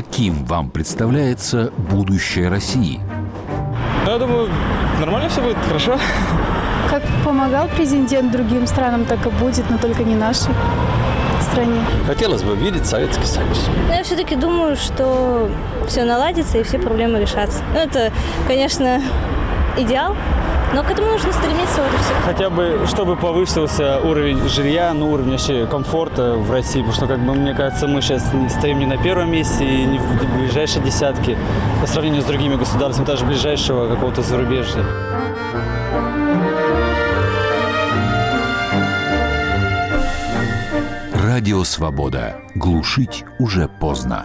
Каким вам представляется будущее России? Я думаю, нормально все будет, хорошо. Как помогал президент другим странам, так и будет, но только не нашей стране. Хотелось бы видеть Советский Союз. Но я все-таки думаю, что все наладится и все проблемы решатся. Ну, это, конечно, идеал, но к этому нужно стремиться вот и все. Хотя бы, чтобы повысился уровень жилья, уровень вообще комфорта в России, потому что, мне кажется, мы сейчас стоим не на первом месте и не в ближайшей десятке по сравнению с другими государствами, даже ближайшего какого-то зарубежья. Радио «Свобода». Глушить уже поздно.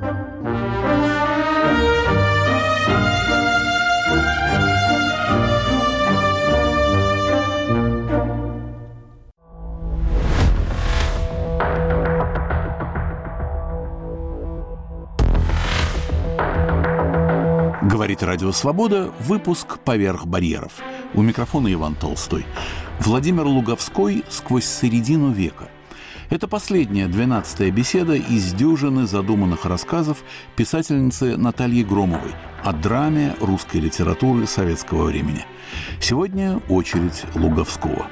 Говорит Радио «Свобода», выпуск «Поверх барьеров». У микрофона Иван Толстой. Владимир Луговской «Сквозь середину века». Это последняя 12-я беседа из дюжины задуманных рассказов писательницы Натальи Громовой о драме русской литературы советского времени. Сегодня очередь Луговского.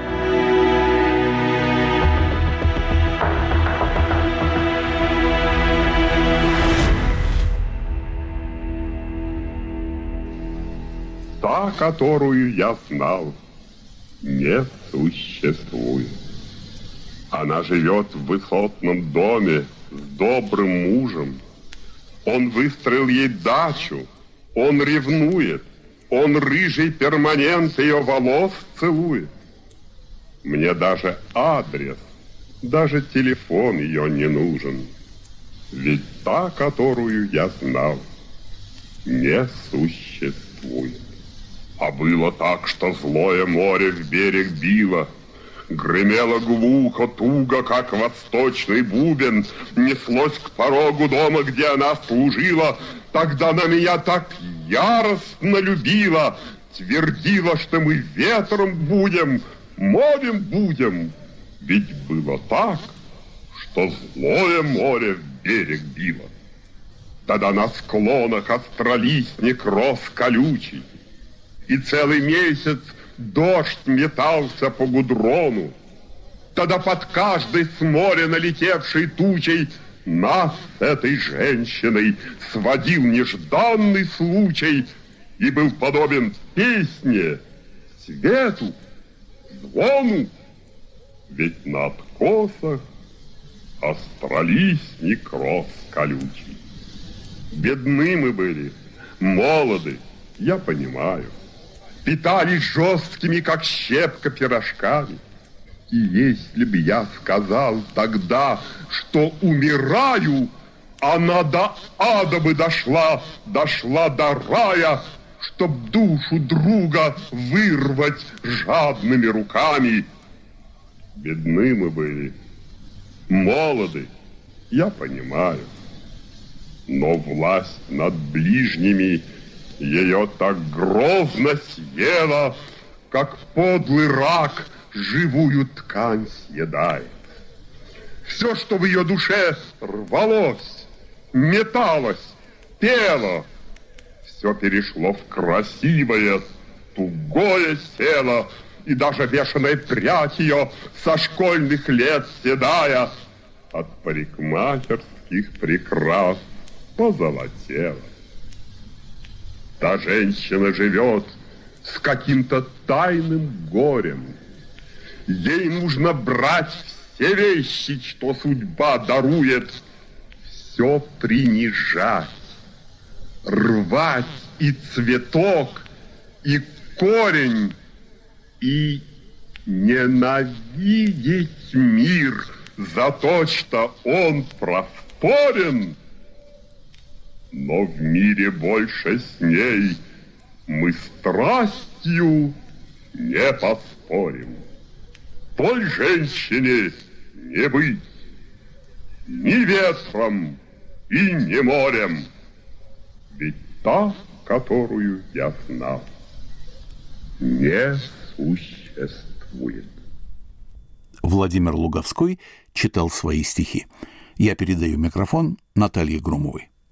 Та, которую я знал, не существует. Она живет в высотном доме с добрым мужем. Он выстроил ей дачу, он ревнует, он рыжий перманент ее волос целует. Мне даже адрес, даже телефон ее не нужен. Ведь та, которую я знал, не существует. А было так, что злое море в берег било, гремело глухо, туго, как восточный бубен, неслось к порогу дома, где она служила. Тогда она меня так яростно любила, твердила, что мы ветром будем, морем будем. Ведь было так, что злое море в берег било. Тогда на склонах остролистник рос колючий, и целый месяц дождь метался по гудрону. Тогда под каждой с моря налетевшей тучей нас с этой женщиной сводил нежданный случай и был подобен песне, свету, звону. Ведь на откосах остролистник рос колючий. Бедны мы были, молоды, я понимаю. Питались жесткими, как щепка, пирожками. И если б я сказал тогда, что умираю, она до ада бы дошла до рая, чтоб душу друга вырвать жадными руками. Бедны мы были, молоды, я понимаю. Но власть над ближними ее так грозно съела, как подлый рак живую ткань съедает. Все, что в ее душе рвалось, металось, пело, все перешло в красивое, тугое село, и даже бешеная прядь ее со школьных лет седая от парикмахерских прикрас позолотела. Та женщина живет с каким-то тайным горем. Ей нужно брать все вещи, что судьба дарует, все принижать, рвать и цветок, и корень, и ненавидеть мир за то, что он просторен. Но в мире больше с ней мы страстью не поспорим. Той женщине не быть ни ветром и ни морем. Ведь та, которую я знал, не существует. Владимир Луговской читал свои стихи. Я передаю микрофон Наталье Громовой.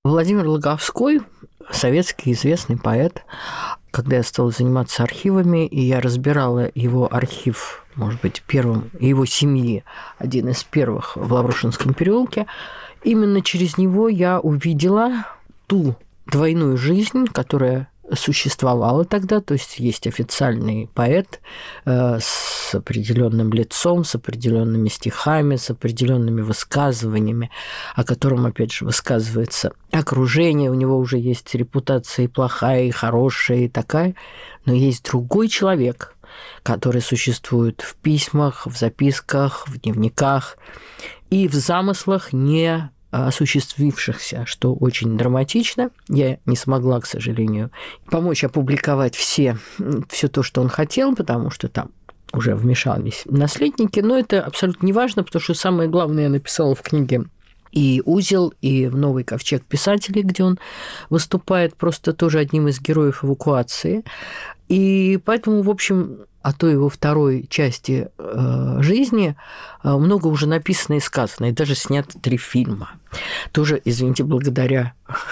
Владимир Луговской, советский известный поэт. Когда я стала заниматься архивами, и я разбирала его архив, может быть, первым, его семьи, один из первых в Лаврушинском переулке, именно через него я увидела ту двойную жизнь, которая существовала тогда, то есть есть официальный поэт с определенным лицом, с определенными стихами, с определенными высказываниями, о котором, опять же, высказывается окружение, у него уже есть репутация и плохая, и хорошая, и такая, но есть другой человек, который существует в письмах, в записках, в дневниках и в замыслах не осуществившихся, что очень драматично. Я не смогла, к сожалению, помочь опубликовать все то, что он хотел, потому что там уже вмешались наследники, но это абсолютно не важно, потому что самое главное я написала в книге и «Узел», и в «Новый ковчег писателей», где он выступает просто тоже одним из героев эвакуации. И поэтому, в общем, о той его второй части жизни много уже написано и сказано, и даже снято 3 фильма. Тоже, извините, благодаря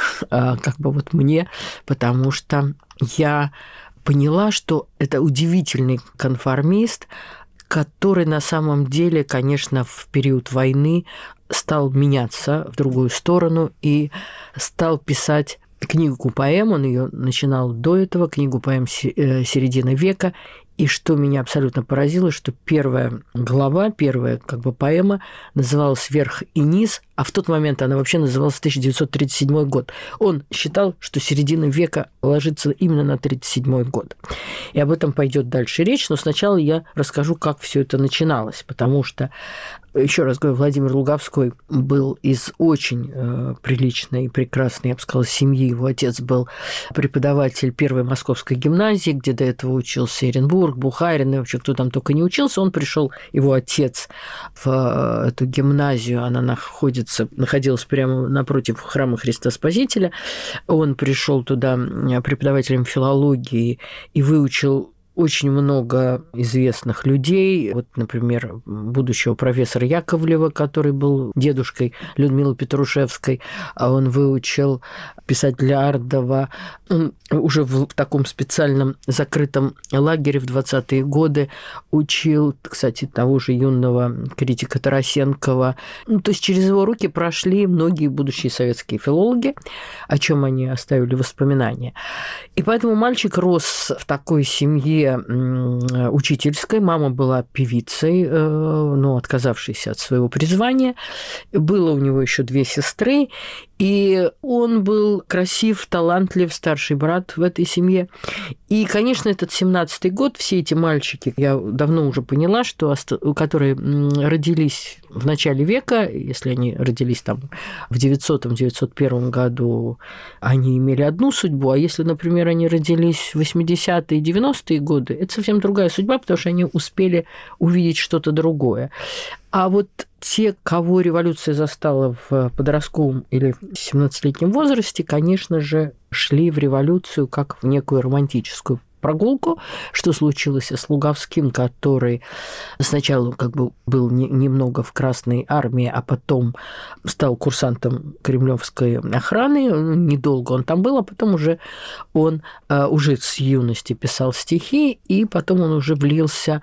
мне, потому что я поняла, что это удивительный конформист, который на самом деле, конечно, в период войны стал меняться в другую сторону и стал писать книгу поэм, он ее начинал до этого, книгу поэм середины века. И что меня абсолютно поразило, что первая глава, первая поэма называлась «Верх и низ», а в тот момент она вообще называлась 1937 год. Он считал, что середина века ложится именно на 1937 год. И об этом пойдет дальше речь, но сначала я расскажу, как все это начиналось, потому что, еще раз говорю, Владимир Луговской был из очень приличной и прекрасной, я бы сказала, семьи. Его отец был преподаватель первой московской гимназии, где до этого учился Эренбург, Бухарин, и вообще кто там только не учился. Он пришел, его отец, в эту гимназию, она находилась прямо напротив храма Христа Спасителя. Он пришел туда преподавателем филологии и выучил очень много известных людей. Вот, например, будущего профессора Яковлева, который был дедушкой Людмилы Петрушевской, а он выучил писателя Ардова. Он уже в таком специальном закрытом лагере в 20-е годы учил, кстати, того же юного критика Тарасенкова. То есть через его руки прошли многие будущие советские филологи, о чем они оставили воспоминания. И поэтому мальчик рос в такой семье учительской. Мама была певицей, но отказавшейся от своего призвания. Было у него еще 2 сестры, и он был красив, талантлив, старший брат в этой семье. И, конечно, этот 17-й год, все эти мальчики, я давно уже поняла, что которые родились в начале века, если они родились там в 900-901 году, они имели одну судьбу, а если, например, они родились в 80-е и 90-е годы, это совсем другая судьба, потому что они успели увидеть что-то другое. А вот те, кого революция застала в подростковом или 17-летнем возрасте, конечно же, шли в революцию как в некую романтическую прогулку, что случилось с Луговским, который сначала был немного в Красной армии, а потом стал курсантом кремлевской охраны. Недолго он там был, а потом уже он уже с юности писал стихи, и потом он уже влился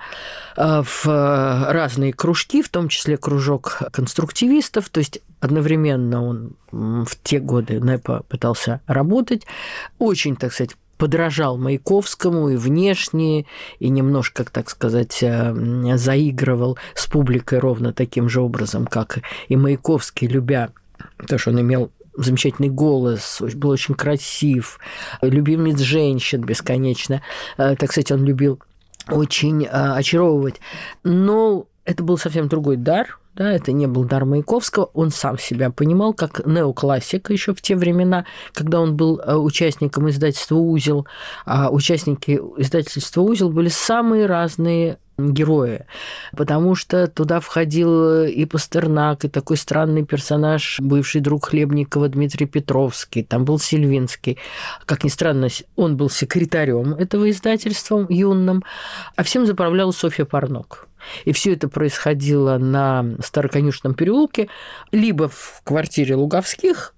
в разные кружки, в том числе кружок конструктивистов, то есть одновременно он в те годы НЭПа пытался работать, очень, так сказать, подражал Маяковскому и внешне, и немножко, так сказать, заигрывал с публикой ровно таким же образом, как и Маяковский, любя то, что он имел замечательный голос, был очень красив, любимец женщин бесконечно. Так сказать, он любил очень очаровывать. Но это был совсем другой дар. Да, это не был дар Маяковского, он сам себя понимал как неоклассик еще в те времена, когда он был участником издательства «Узел», а участники издательства «Узел» были самые разные герои, потому что туда входил и Пастернак, и такой странный персонаж, бывший друг Хлебникова Дмитрий Петровский, там был Сильвинский. Как ни странно, он был секретарем этого издательства юным, а всем заправляла Софья Парнок. И все это происходило на Староконюшенном переулке, либо в квартире Луговских,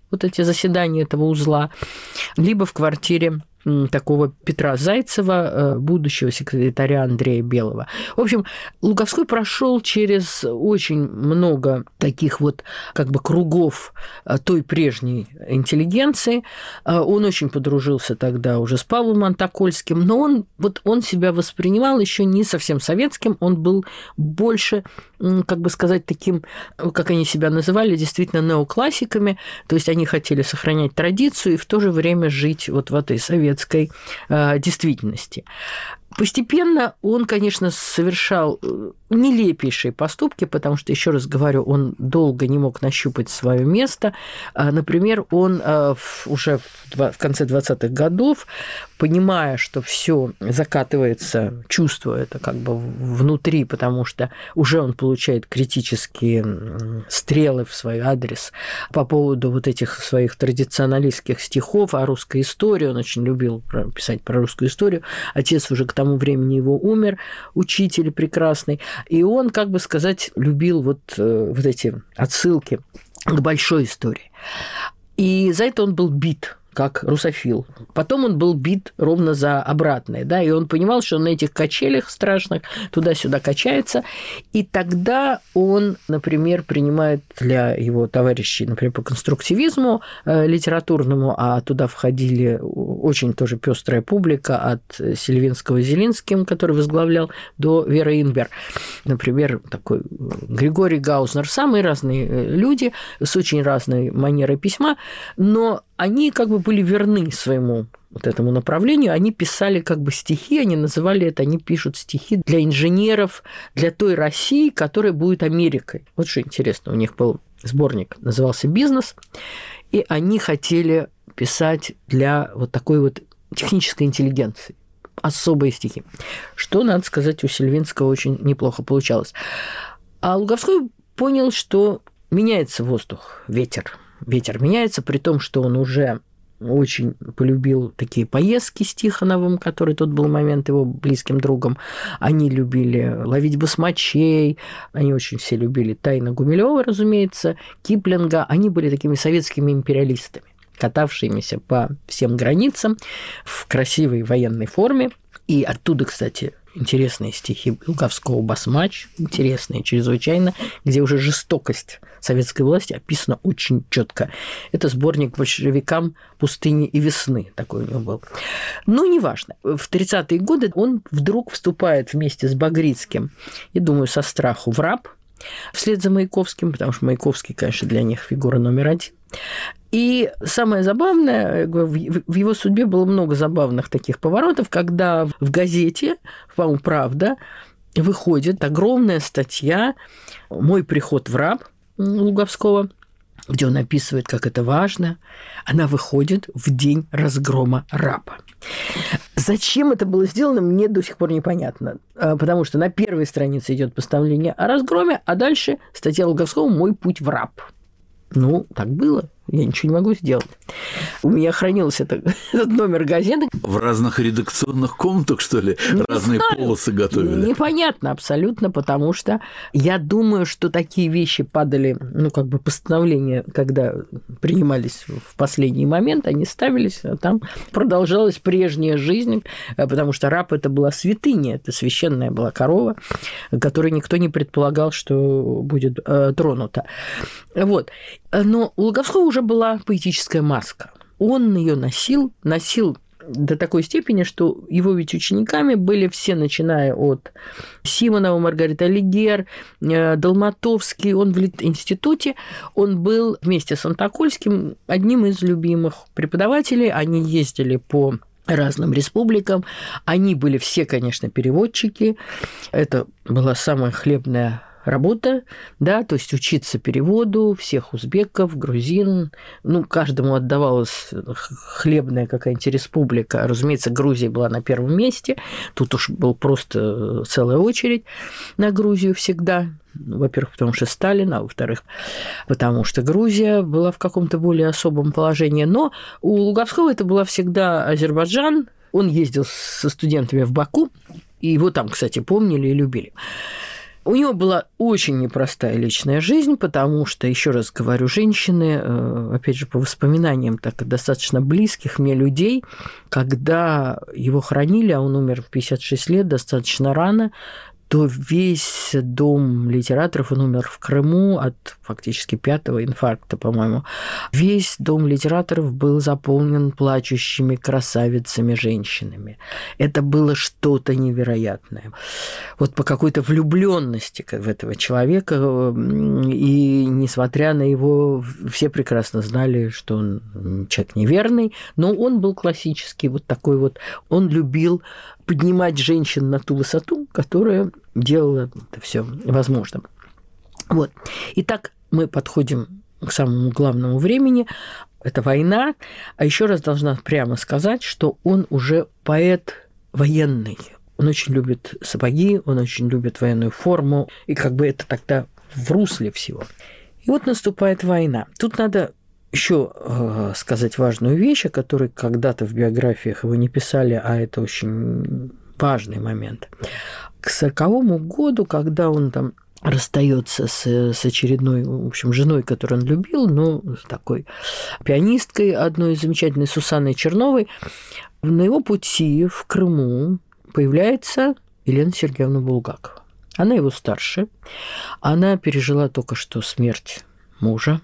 вот эти заседания этого узла, либо в квартире такого Петра Зайцева, будущего секретаря Андрея Белого. В общем, Луговской прошел через очень много таких вот как бы кругов той прежней интеллигенции. Он очень подружился тогда уже с Павлом Антокольским, но он себя воспринимал еще не совсем советским, он был больше, как бы сказать, таким, как они себя называли, действительно неоклассиками, то есть они хотели сохранять традицию и в то же время жить вот в этой советской действительности. Постепенно он, конечно, совершал нелепейшие поступки, потому что, еще раз говорю, он долго не мог нащупать свое место. Например, он уже в конце 20-х годов, понимая, что все закатывается, чувствуя это как бы внутри, потому что уже он получает критические стрелы в свой адрес по поводу вот этих своих традиционалистских стихов о русской истории. Он очень любил писать про русскую историю. Отец уже к тому времени его умер, учитель прекрасный. И он, как бы сказать, любил вот эти отсылки к большой истории. И за это он был бит, как русофил. Потом он был бит ровно за обратное, да, и он понимал, что он на этих качелях страшных туда-сюда качается, и тогда он, например, принимает для его товарищей, например, по конструктивизму литературному, а туда входили очень тоже пестрая публика от Сильвинского Зелинским, который возглавлял, до Веры Инбер. Например, такой Григорий Гаузнер, самые разные люди с очень разной манерой письма, но они как бы были верны своему вот этому направлению, они писали как бы стихи, они называли это, они пишут стихи для инженеров, для той России, которая будет Америкой. Вот что интересно, у них был сборник, назывался «Бизнес», и они хотели писать для вот такой вот технической интеллигенции, особые стихи, что, надо сказать, у Сильвинского очень неплохо получалось. А Луговской понял, что меняется воздух, ветер меняется, при том, что он уже очень полюбил такие поездки с Тихоновым, который тот был момент его близким другом. Они любили ловить басмачей, они очень все любили Тайна Гумилёва, разумеется, Киплинга. Они были такими советскими империалистами, катавшимися по всем границам в красивой военной форме. И оттуда, кстати, интересные стихи Луговского «Басмач», интересные чрезвычайно, где уже жестокость советской власти описана очень четко. Это сборник «Большевикам пустыни и весны», такой у него был. Но неважно. В 30-е годы он вдруг вступает вместе с Багрицким, я думаю, со страху в раб, вслед за Маяковским, потому что Маяковский, конечно, для них фигура номер один. И самое забавное, в его судьбе было много забавных таких поворотов, когда в газете, по-моему, «Правда», выходит огромная статья «Мой приход в раб» Луговского, где он описывает, как это важно. Она выходит в день разгрома раба. Зачем это было сделано, мне до сих пор непонятно. Потому что на первой странице идет постановление о разгроме, а дальше статья Луговского «Мой путь в раб». Ну, так было. Я ничего не могу сделать. У меня хранился этот номер газеты. В разных редакционных комнатах, что ли, разные полосы готовили? Непонятно абсолютно, потому что я думаю, что такие вещи падали, ну, как бы постановления, когда принимались в последний момент, они ставились, а там продолжалась прежняя жизнь, потому что раб – это была святыня, это священная была корова, которой никто не предполагал, что будет тронута. Вот. Но у Луговского уже была поэтическая маска. Он ее носил до такой степени, что его ведь учениками были все, начиная от Симонова, Маргарита Лигер, Долматовский. Он в институте, он был вместе с Антокольским одним из любимых преподавателей. Они ездили по разным республикам. Они были все, конечно, переводчики. Это была самая хлебная работа, да, то есть учиться переводу всех узбеков, грузин, ну, каждому отдавалась хлебная какая-нибудь республика. Разумеется, Грузия была на первом месте, тут уж был просто целая очередь на Грузию всегда. Во-первых, потому что Сталин, а во-вторых, потому что Грузия была в каком-то более особом положении. Но у Луговского это была всегда Азербайджан. Он ездил со студентами в Баку, и его там, кстати, помнили и любили. У него была очень непростая личная жизнь, потому что, еще раз говорю, женщины, опять же, по воспоминаниям так достаточно близких мне людей, когда его хоронили, а он умер в 56 лет, достаточно рано, то весь дом литераторов, он умер в Крыму от фактически 5-го инфаркта, по-моему, весь дом литераторов был заполнен плачущими красавицами-женщинами. Это было что-то невероятное. Вот по какой-то влюбленности в этого человека, и несмотря на его, все прекрасно знали, что он человек неверный, но он был классический, вот такой вот, он любил поднимать женщин на ту высоту, которая делала это все возможным. Вот. Итак, мы подходим к самому главному времени. Это война. А еще раз должна прямо сказать, что он уже поэт военный. Он очень любит сапоги, он очень любит военную форму. И как бы это тогда в русле всего. И вот наступает война. Тут надо еще сказать важную вещь, о которой когда-то в биографиях его не писали, а это очень важный момент. К 1940 году, когда он там расстается с очередной, в общем, женой, которую он любил, но с такой пианисткой одной замечательной Сусанной Черновой, на его пути в Крыму появляется Елена Сергеевна Булгакова. Она его старше, она пережила только что смерть мужа,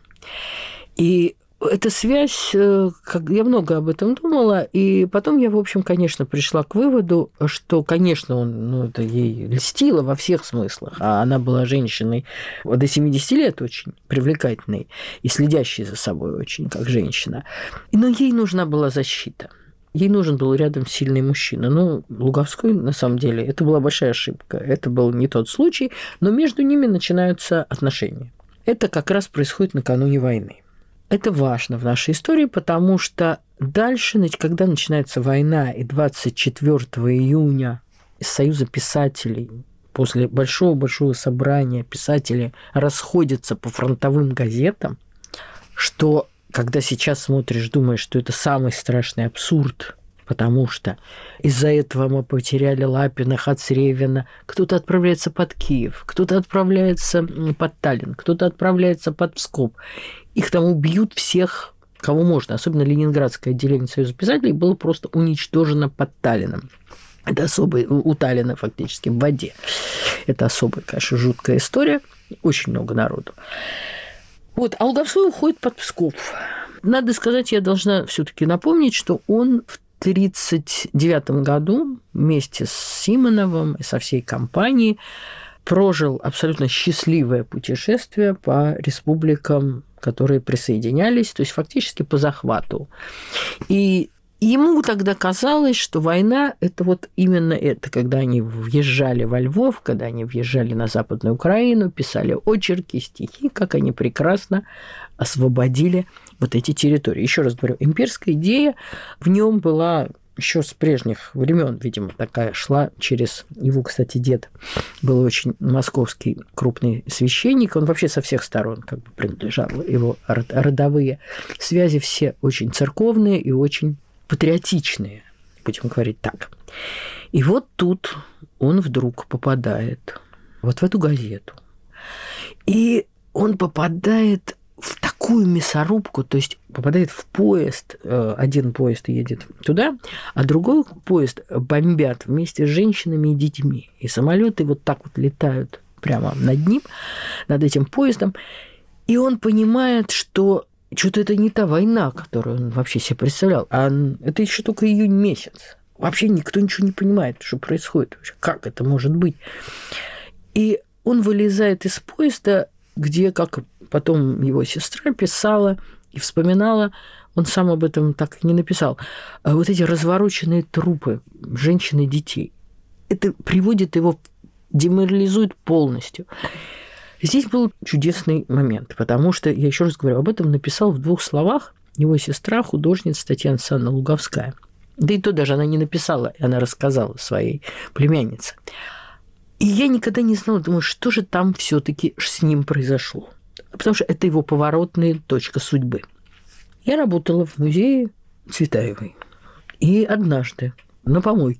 и эта связь, я много об этом думала, и потом я, в общем, конечно, пришла к выводу, что, конечно, он, это ей льстило во всех смыслах, а она была женщиной до 70 лет очень привлекательной и следящей за собой очень, как женщина. Но ей нужна была защита. Ей нужен был рядом сильный мужчина. Но Луговской, на самом деле, это была большая ошибка. Это был не тот случай, но между ними начинаются отношения. Это как раз происходит накануне войны. Это важно в нашей истории, потому что дальше, когда начинается война, и 24 июня из Союза писателей, после большого-большого собрания писатели расходятся по фронтовым газетам, что, когда сейчас смотришь, думаешь, что это самый страшный абсурд, потому что из-за этого мы потеряли Лапина, Хацревина. Кто-то отправляется под Киев, кто-то отправляется под Таллин, кто-то отправляется под Псков. Их там убьют всех, кого можно. Особенно Ленинградское отделение Союза писателей было просто уничтожено под Таллином. Это особый, у Таллина фактически в воде. Это особая, конечно, жуткая история. Очень много народу. Вот, а Луговской уходит под Псков. Надо сказать, я должна все-таки напомнить, что он в 1939 году вместе с Симоновым и со всей компанией прожил абсолютно счастливое путешествие по республикам, которые присоединялись, то есть фактически по захвату. И ему тогда казалось, что война – это вот именно это, когда они въезжали во Львов, когда они въезжали на Западную Украину, писали очерки, стихи, как они прекрасно освободили вот эти территории. Еще раз говорю, имперская идея в нем была еще с прежних времен, видимо, такая шла через его, кстати, дед был очень московский крупный священник, он вообще со всех сторон как бы принадлежал, его родовые связи все очень церковные и очень патриотичные, будем говорить так. И вот тут он вдруг попадает вот в эту газету, и он попадает в такую мясорубку, то есть попадает в поезд, один поезд едет туда, а другой поезд бомбят вместе с женщинами и детьми. И самолеты вот так вот летают прямо над ним, над этим поездом. И он понимает, что что-то это не та война, которую он вообще себе представлял, а это еще только июнь месяц. Вообще никто ничего не понимает, что происходит, как это может быть. И он вылезает из поезда, где, как потом его сестра писала и вспоминала, он сам об этом так и не написал, вот эти развороченные трупы женщин и детей. Это приводит его, деморализует полностью. Здесь был чудесный момент, потому что, я еще раз говорю, об этом написал в 2 словах его сестра, художница Татьяна Александровна Луговская. Да и то даже она не написала, она рассказала своей племяннице. И я никогда не знала, думаю, что же там все-таки с ним произошло. Потому что это его поворотная точка судьбы. Я работала в музее Цветаевой. И однажды на помойке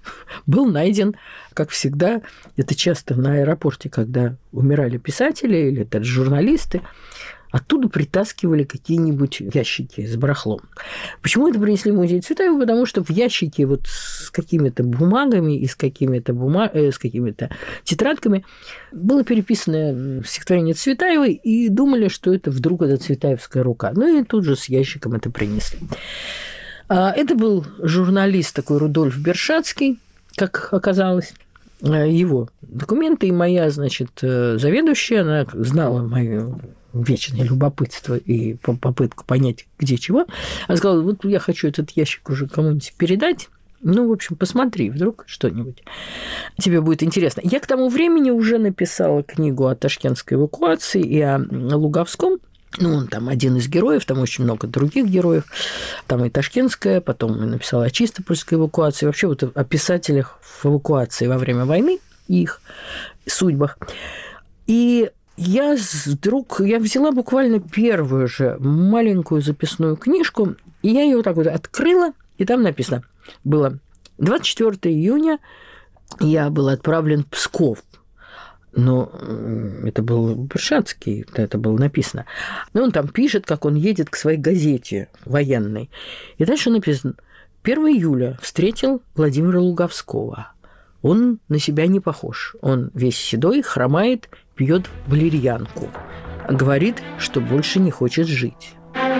был найден, как всегда, это часто на аэропорте, когда умирали писатели или даже журналисты, оттуда притаскивали какие-нибудь ящики с барахлом. Почему это принесли в музей Цветаева? Потому что в ящике вот с какими-то бумагами и с какими-то тетрадками было переписано стихотворение Цветаевой, и думали, что это вдруг это цветаевская рука. Ну и тут же с ящиком это принесли. Это был журналист такой Рудольф Бершацкий, как оказалось. Его документы, и моя, значит, заведующая, она знала мое вечное любопытство и попытку понять, где чего. Она сказала, вот я хочу этот ящик уже кому-нибудь передать. Ну, в общем, посмотри, вдруг что-нибудь тебе будет интересно. Я к тому времени уже написала книгу о ташкентской эвакуации и о Луговском. Ну, он там один из героев, там очень много других героев. Там и ташкентская, потом я написала о Чистопольской эвакуации. Вообще вот о писателях в эвакуации во время войны, их судьбах. И я взяла буквально первую же маленькую записную книжку, и я ее вот так вот открыла, и там написано, было 24 июня, я был отправлен в Псков. Но это был Бершацкий, это было написано. Но он там пишет, как он едет к своей газете военной. И дальше написано: 1 июля встретил Владимира Луговского. Он на себя не похож. Он весь седой, хромает, пьет валерьянку. Говорит, что больше не хочет жить.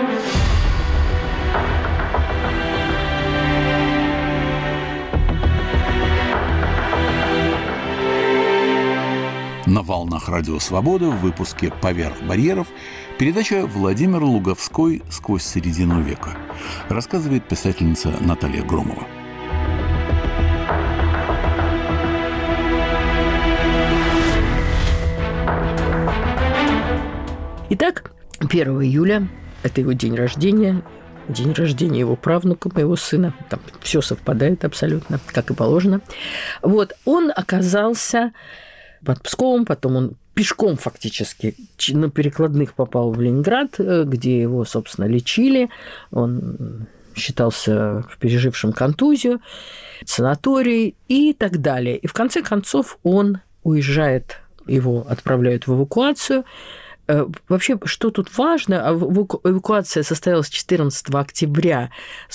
На волнах Радио Свобода в выпуске «Поверх барьеров» передача «Владимир Луговской сквозь середину века». Рассказывает писательница Наталья Громова. Итак, 1 июля – это его день рождения его правнука, моего сына. Там все совпадает абсолютно, как и положено. Вот, он оказался под Псковом, потом он пешком фактически на перекладных попал в Ленинград, где его, собственно, лечили. Он считался пережившим контузию, санаторий и так далее. И в конце концов он уезжает, его отправляют в эвакуацию. Вообще, что тут важно, эвакуация состоялась 14 октября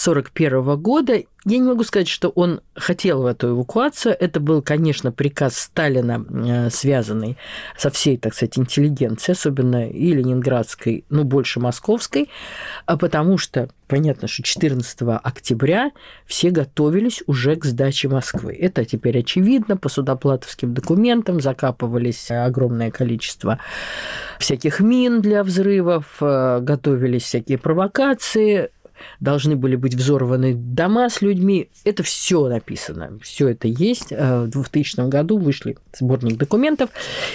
1941 года. Я не могу сказать, что он хотел в эту эвакуацию. Это был, конечно, приказ Сталина, связанный со всей, так сказать, интеллигенцией, особенно и ленинградской, но больше московской, потому что понятно, что 14 октября все готовились уже к сдаче Москвы. Это теперь очевидно. По судоплатовским документам закапывались огромное количество всяких мин для взрывов, готовились всякие провокации, должны были быть взорваны дома с людьми. Это все написано, все это есть. В 2000 году вышли сборник документов,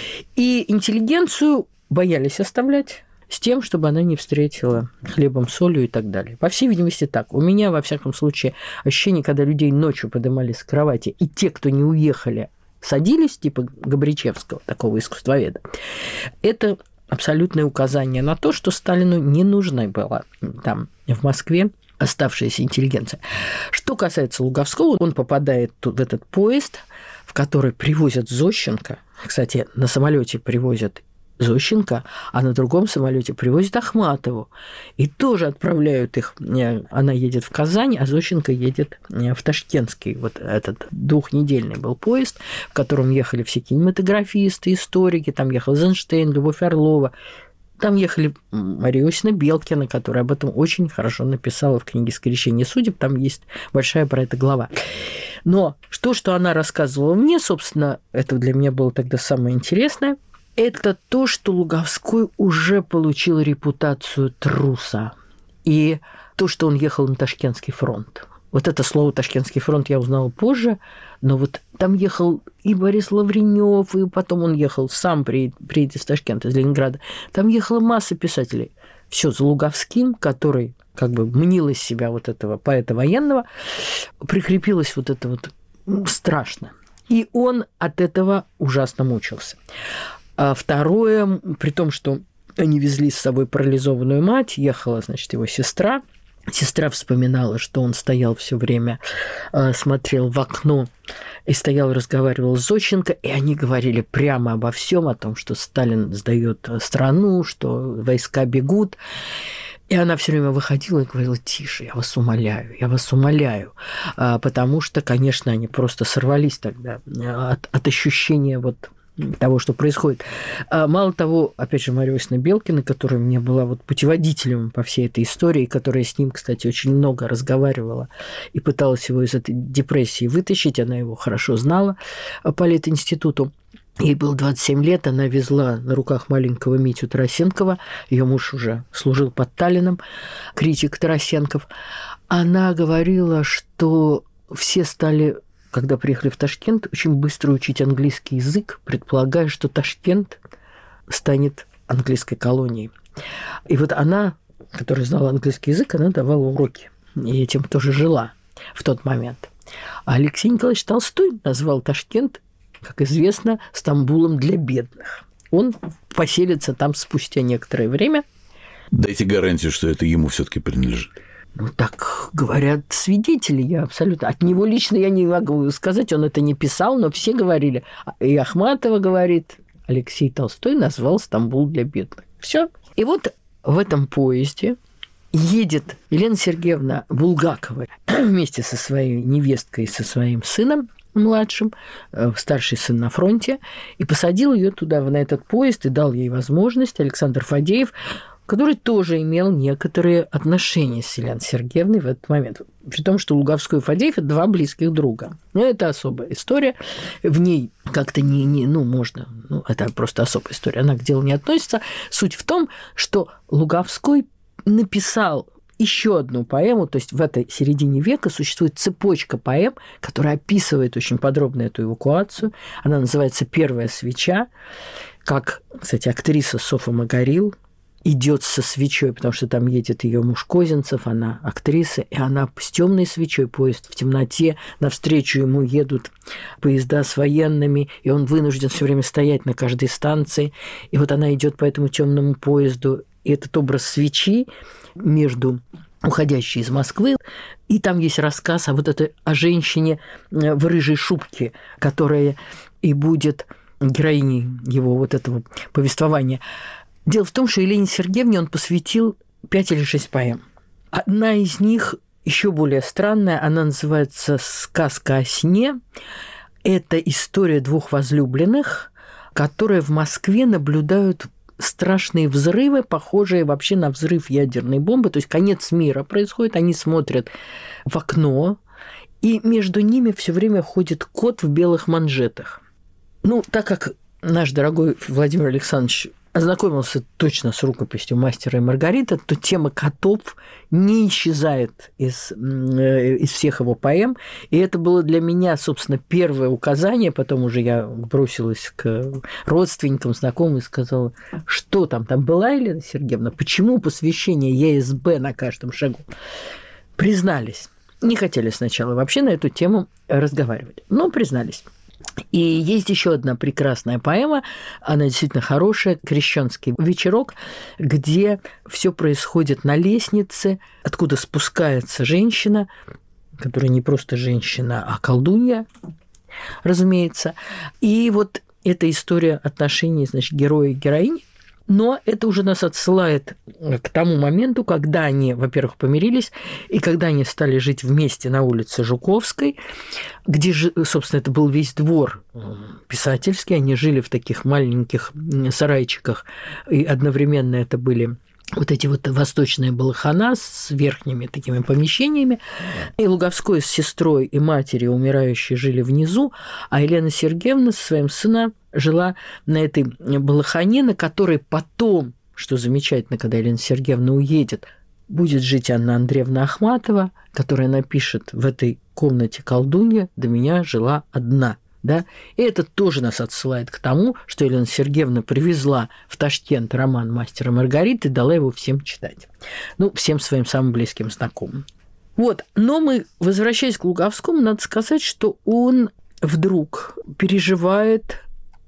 и интеллигенцию боялись оставлять с тем, чтобы она не встретила хлебом, солью и так далее. По всей видимости, так. У меня, во всяком случае, ощущение, когда людей ночью поднимались с кровати, и те, кто не уехали, садились, типа Габричевского, такого искусствоведа, это абсолютное указание на то, что Сталину не нужна была там, в Москве, оставшаяся интеллигенция. Что касается Луговского, он попадает в этот поезд, в который привозят Зощенко. Кстати, на самолете привозят Зощенко, а на другом самолете привозят Ахматову. И тоже отправляют их. Она едет в Казань, а Зощенко едет в Ташкентский. Вот этот двухнедельный был поезд, в котором ехали все кинематографисты, историки. Там ехал Эйзенштейн, Любовь Орлова. Там ехали Мария Иосифовна Белкина, которая об этом очень хорошо написала в книге «Скрещение судеб». Там есть большая про это глава. Но то, что она рассказывала мне, собственно, это для меня было тогда самое интересное, это то, что Луговской уже получил репутацию труса. И то, что он ехал на Ташкентский фронт. Вот это слово «Ташкентский фронт» я узнала позже, но вот там ехал и Борис Лавренёв, и потом он ехал, сам приедет из Ташкента, из Ленинграда. Там ехала масса писателей. Все за Луговским, который как бы мнил из себя вот этого поэта военного, прикрепилось вот это вот страшно. И он от этого ужасно мучился. А второе, при том, что они везли с собой парализованную мать, ехала, значит, его сестра, Сестра вспоминала, что он стоял все время, смотрел в окно и стоял, разговаривал с Зощенко, и они говорили прямо обо всем, о том, что Сталин сдает страну, что войска бегут. И она все время выходила и говорила: тише, я вас умоляю. Потому что, конечно, они просто сорвались тогда от ощущения вот того, что происходит. Мало того, опять же, Марья Иосифовна Белкина, которая мне была вот путеводителем по всей этой истории, которая с ним, кстати, очень много разговаривала и пыталась его из этой депрессии вытащить, она его хорошо знала по Литинституту. Ей было 27 лет, она везла на руках маленького Митю Тарасенкова, ее муж уже служил под Таллином, критик Тарасенков. Она говорила, что все стали, когда приехали в Ташкент, очень быстро учить английский язык, предполагая, что Ташкент станет английской колонией. И вот она, которая знала английский язык, она давала уроки, и этим тоже жила в тот момент. А Алексей Николаевич Толстой назвал Ташкент, как известно, Стамбулом для бедных. Он поселится там спустя некоторое время. Дайте гарантию, что это ему все-таки принадлежит. Ну, так говорят свидетели, я абсолютно... От него лично я не могу сказать, он это не писал, но все говорили. И Ахматова говорит, Алексей Толстой назвал Стамбул для бедных. Все. И вот в этом поезде едет Елена Сергеевна Булгакова вместе со своей невесткой и со своим сыном младшим, старший сын на фронте, и посадил ее туда, на этот поезд, и дал ей возможность Александр Фадеев, который тоже имел некоторые отношения с Еленой Сергеевной в этот момент. При том, что Луговской и Фадеев – это два близких друга. Но это особая история. В ней как-то это просто особая история. Она к делу не относится. Суть в том, что Луговской написал еще одну поэму, то есть в этой середине века существует цепочка поэм, которая описывает очень подробно эту эвакуацию. Она называется «Первая свеча», как, кстати, актриса Софа Магарил идет со свечой, потому что там едет ее муж Козинцев, она актриса, и она с темной свечой, поезд в темноте, навстречу ему едут поезда с военными, и он вынужден все время стоять на каждой станции. И вот она идет по этому темному поезду, и этот образ свечи между уходящей из Москвы, и там есть рассказ о женщине в рыжей шубке, которая и будет героиней его вот этого повествования. Дело в том, что Елене Сергеевне он посвятил 5 или 6 поэм. Одна из них еще более странная, она называется «Сказка о сне». Это история двух возлюбленных, которые в Москве наблюдают страшные взрывы, похожие вообще на взрыв ядерной бомбы, то есть конец мира происходит, они смотрят в окно, и между ними все время ходит кот в белых манжетах. Ну, так как наш дорогой Владимир Александрович ознакомился точно с рукописью «Мастера и Маргарита», то тема котов не исчезает из всех его поэм. И это было для меня, собственно, первое указание. Потом уже я бросилась к родственникам, знакомым и сказала, что там была Елена Сергеевна, почему посвящение ЕСБ на каждом шагу. Признались. Не хотели сначала вообще на эту тему разговаривать, но признались. И есть еще одна прекрасная поэма, она действительно хорошая, «Крещенский вечерок», где все происходит на лестнице, откуда спускается женщина, которая не просто женщина, а колдунья, разумеется. И вот эта история отношений, значит, героя и героини. Но это уже нас отсылает к тому моменту, когда они, во-первых, помирились, и когда они стали жить вместе на улице Жуковской, где же, собственно, это был весь двор писательский, они жили в таких маленьких сарайчиках, и одновременно это были вот эти вот восточные балахана с верхними такими помещениями. И Луговской с сестрой и матерью умирающей жили внизу, а Елена Сергеевна со своим сыном жила на этой балахане, на которой потом, что замечательно, когда Елена Сергеевна уедет, будет жить Анна Андреевна Ахматова, которая напишет в этой комнате колдунья «До меня жила одна». Да? И это тоже нас отсылает к тому, что Елена Сергеевна привезла в Ташкент роман «Мастер и Маргарита» и дала его всем читать. Ну, всем своим самым близким знакомым. Вот. Но мы, возвращаясь к Луговскому, надо сказать, что он вдруг переживает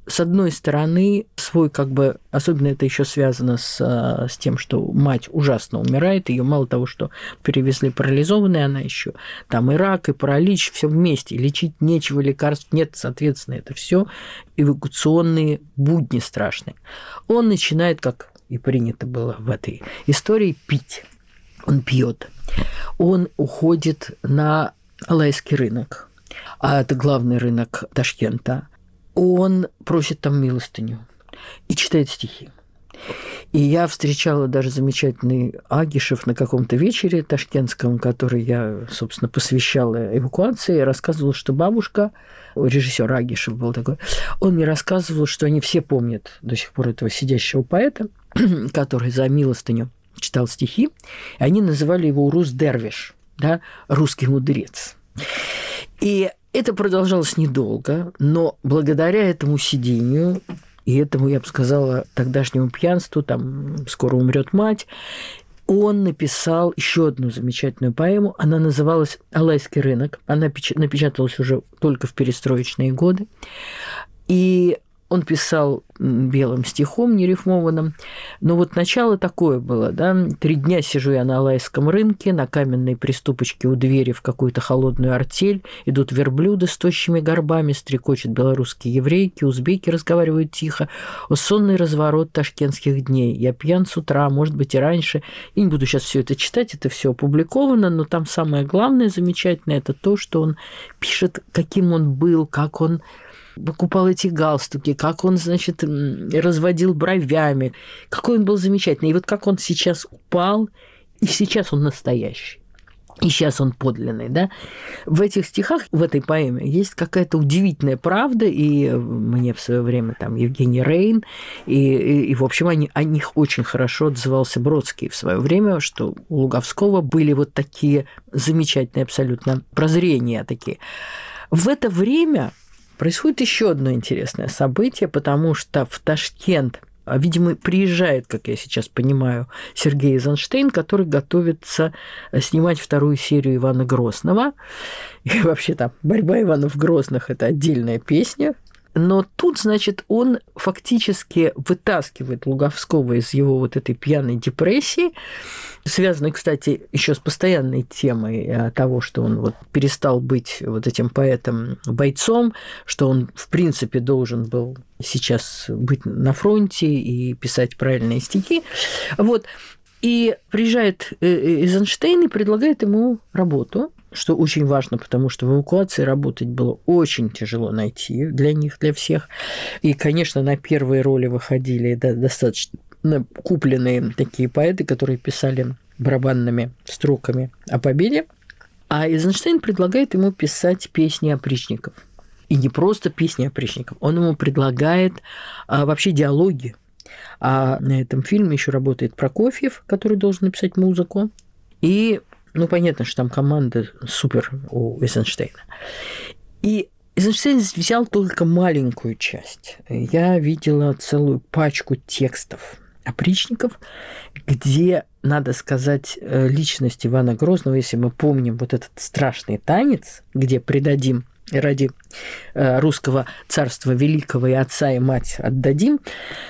с одной стороны, свой особенно это еще связано с тем, что мать ужасно умирает, ее мало того, что перевезли парализованной, она еще там и рак, и паралич, все вместе, лечить нечего, лекарств нет, соответственно, это все эвакуационные будни страшные. Он начинает, как и принято было в этой истории, пить. Он пьет. Он уходит на Алайский рынок, а это главный рынок Ташкента. Он просит там милостыню и читает стихи. И я встречала даже замечательный Агишев на каком-то вечере ташкентском, который я, собственно, посвящала эвакуации, рассказывала, что бабушка, режиссер Агишев был такой, он мне рассказывал, что они все помнят до сих пор этого сидящего поэта, который за милостыню читал стихи, и они называли его Урус Дервиш, да, русский мудрец. И это продолжалось недолго, но благодаря этому сидению и этому, я бы сказала, тогдашнему пьянству, там «Скоро умрет мать», он написал еще одну замечательную поэму. Она называлась «Алайский рынок». Она напечаталась уже только в перестроечные годы. И он писал белым стихом, нерифмованным. Но вот начало такое было, да. 3 дня сижу я на Алайском рынке, на каменной приступочке у двери в какую-то холодную артель. Идут верблюды с тощими горбами, стрекочут белорусские еврейки, узбеки разговаривают тихо. О, сонный разворот ташкентских дней. Я пьян с утра, может быть, и раньше. И не буду сейчас все это читать, это все опубликовано, но там самое главное, замечательное, это то, что он пишет, каким он был, как он покупал эти галстуки, как он, значит, разводил бровями, какой он был замечательный. И вот как он сейчас упал, и сейчас он настоящий, и сейчас он подлинный, да. В этих стихах, в этой поэме есть какая-то удивительная правда, и мне в свое время там Евгений Рейн, и в общем, о них очень хорошо отзывался Бродский в свое время, что у Луговского были вот такие замечательные абсолютно прозрения такие. В это время происходит еще одно интересное событие, потому что в Ташкент, видимо, приезжает, как я сейчас понимаю, Сергей Эйзенштейн, который готовится снимать 2-ю серию Ивана Грозного. И вообще там «Борьба Иванов Грозных» – это отдельная песня. Но тут, значит, он фактически вытаскивает Луговского из его вот этой пьяной депрессии, связанной, кстати, еще с постоянной темой того, что он вот перестал быть вот этим поэтом-бойцом, что он, в принципе, должен был сейчас быть на фронте и писать правильные стихи. Вот. И приезжает Эйзенштейн и предлагает ему работу, что очень важно, потому что в эвакуации работать было очень тяжело найти для них, для всех. И, конечно, на первые роли выходили достаточно купленные такие поэты, которые писали барабанными строками о победе. А Эйзенштейн предлагает ему писать песни опричников. И не просто песни опричников, он ему предлагает вообще диалоги. А на этом фильме еще работает Прокофьев, который должен написать музыку. И понятно, что там команда супер у Эйзенштейна. И Эйзенштейн взял только маленькую часть. Я видела целую пачку текстов опричников, где, надо сказать, личность Ивана Грозного, если мы помним вот этот страшный танец, где предадим ради русского царства великого и отца и мать отдадим,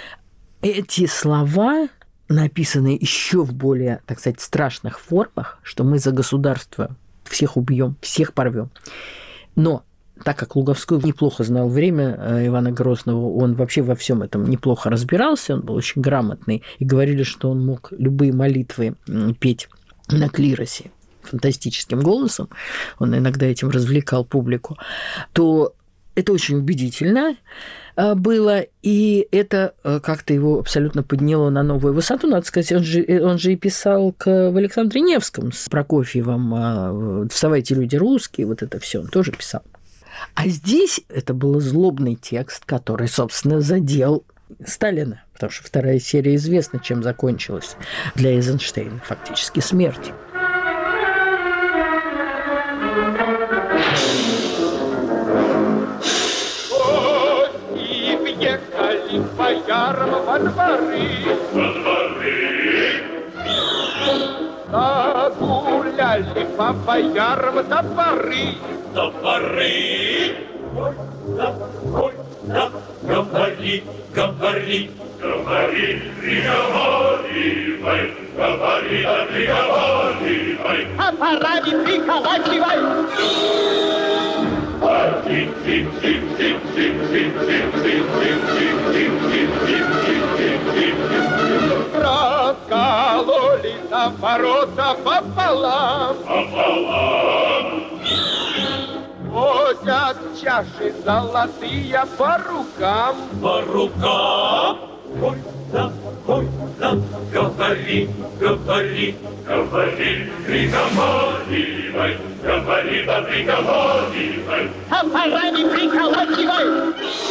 эти слова написанные еще в более, так сказать, страшных формах, что мы за государство всех убьем, всех порвем. Но так как Луговской неплохо знал время Ивана Грозного, он вообще во всем этом неплохо разбирался, он был очень грамотный, и говорили, что он мог любые молитвы петь на клиросе фантастическим голосом, он иногда этим развлекал публику, то это очень убедительно было, и это как-то его абсолютно подняло на новую высоту. Надо сказать, он же и писал в Александре Невском с Прокофьевым «Вставайте, люди русские», вот это все он тоже писал. А здесь это был злобный текст, который, собственно, задел Сталина, потому что 2-я серия известна, чем закончилась для Эйзенштейна, фактически смертью. Боярам во дворы, загуляли по боярам до поры, Говори, говори, говори, приговаривай, говори, да приговаривай. А пора не приколачивай. Раскололи на ворота пополам. Возят чаши золотые по рукам. По рукам? Ой, да, говори, говори, говори, приговаривай, говори, да приговаривай. А пора не приколачивай.